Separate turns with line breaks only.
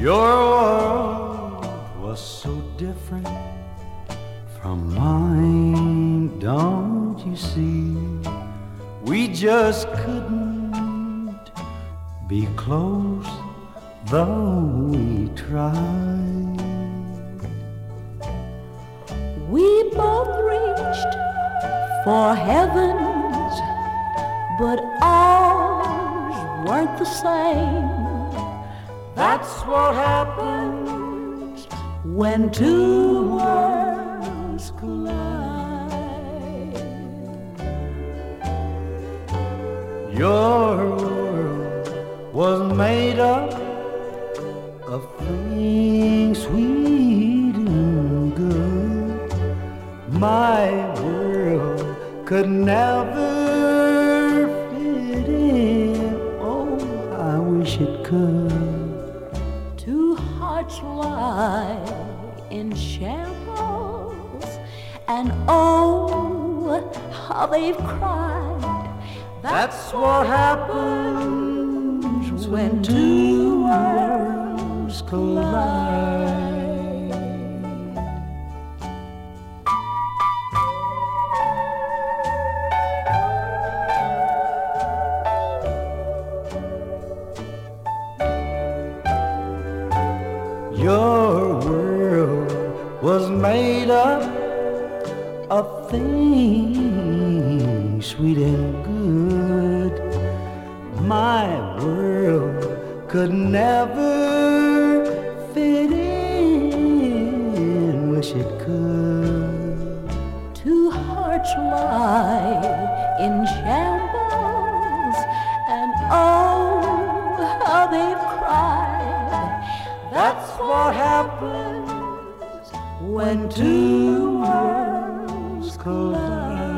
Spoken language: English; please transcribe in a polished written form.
Your world was so different from mine, don't you see? We just couldn't be close, though we tried.
We both reached for heavens, but ours weren't the same.
That's what happens
when two worlds collide.
Your world was made up of things sweet and good. My world could never fit in. Oh, I wish it could.
Two hearts lie in shambles, and oh, how they've cried.
That's what happens when two worlds collide. Your world was made up of things sweet and good. My world could never fit in. Wish it could.
Two hearts lie in shambles, and oh, how they've cried.
That's what happens when two worlds collide.